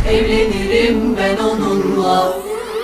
evlenirim ben onunla.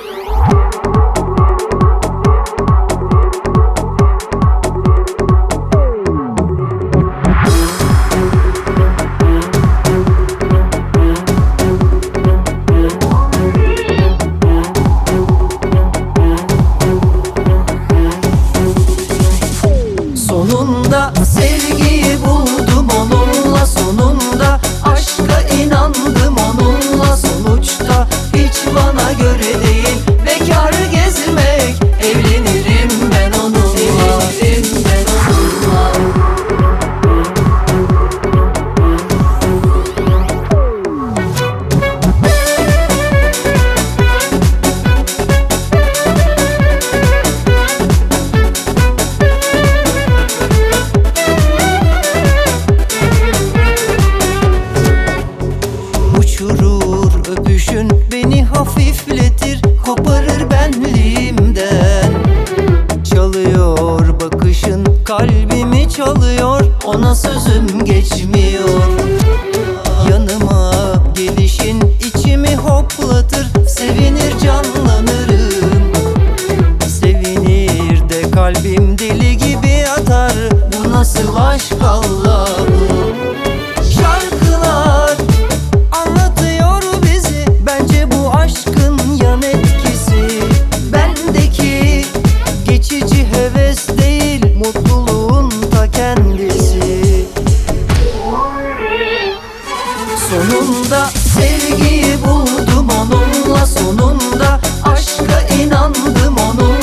Sonunda sevgiyi buldum onunla, sonunda aşka inandım onunla. Sonuçta hiç bana göre değil bekar gezmek, evlenirim ben onunla, evlenirim ben onunla. Uçurur öpüşün beni, hafifletir, koparır benliğimden. Çalıyor bakışın, kalbimi çalıyor, ona sözüm geçmiyor. Yanıma gelişin içimi hoplatır, sevinir canlanırım. Sevinir de kalbim deli gibi atar, bu nasıl aşk Allah'ım. Şarkılar anlatıyor bizi, bence bu aşkın yan etkisi. Bendeki geçici heves değil, mutluluğun ta kendisi. Sonunda sevgiyi buldum onunla, sonunda aşka inandım onunla.